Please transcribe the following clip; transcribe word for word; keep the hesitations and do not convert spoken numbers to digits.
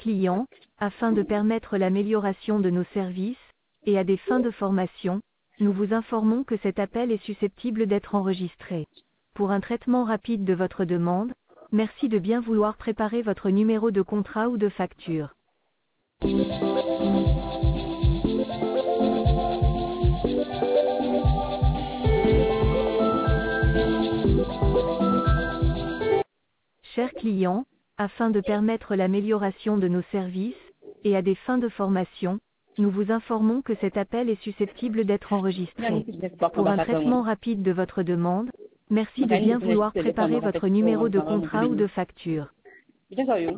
clients, afin de permettre l'amélioration de nos services, et à des fins de formation, nous vous informons que cet appel est susceptible d'être enregistré. Pour un traitement rapide de votre demande, merci de bien vouloir préparer votre numéro de contrat ou de facture. Chers clients, afin de permettre l'amélioration de nos services, et à des fins de formation, nous vous informons que cet appel est susceptible d'être enregistré. Pour un traitement rapide de votre demande, merci de bien vouloir préparer votre numéro de contrat ou de facture.